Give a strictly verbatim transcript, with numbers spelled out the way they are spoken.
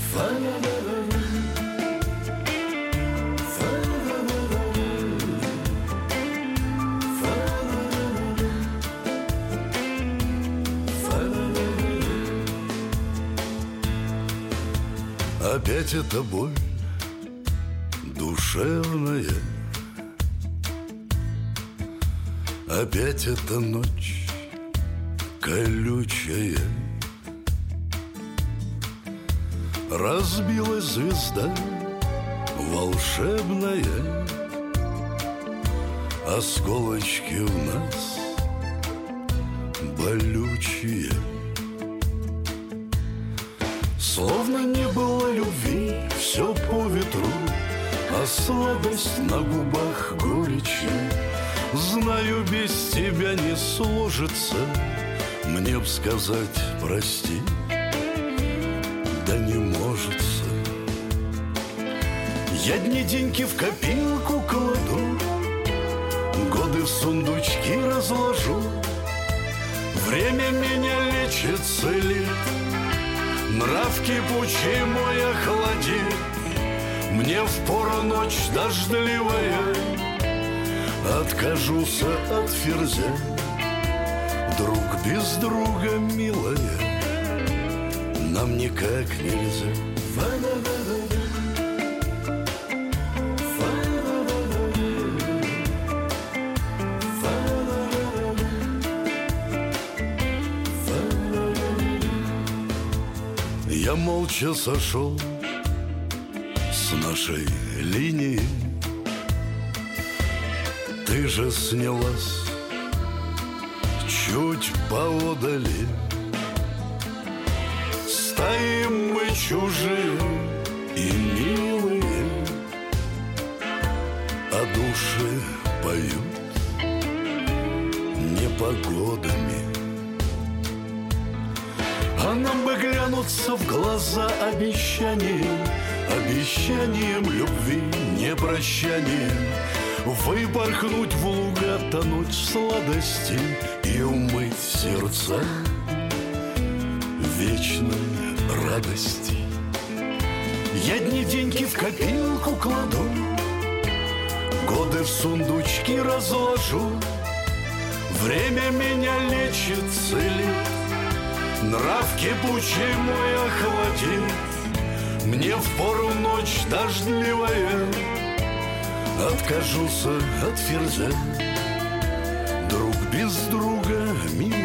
Опять эта боль душевная, опять эта ночь колючая. Разбилась звезда волшебная, осколочки у нас болючие. Словно не было любви, все по ветру, а сладость на губах горечи. Знаю, без тебя не сложится мне б сказать прости, да не можется. Я дни-деньки в копилку кладу, годы в сундучки разложу. Время меня лечит, целит, нрав кипучий мой охладит. Мне впору ночь дождливая, откажусь от ферзя. Друг без друга, милая, нам никак нельзя. Я молча сошел с нашей линии, ты же снялась чуть поодали. Стоим мы чужие и милые, а души поют непогодами. А нам бы глянуться в глаза обещанием, обещанием любви, не прощанием. Выпорхнуть в луга, тонуть в сладости и умыть сердца вечной радости. Я дни-деньки в копилку кладу, годы в сундучки разложу. Время меня лечит, целит, нрав кипучий мой охватит. Мне впору ночь дождливая, откажусь от ферзя. Друг без друга, милый,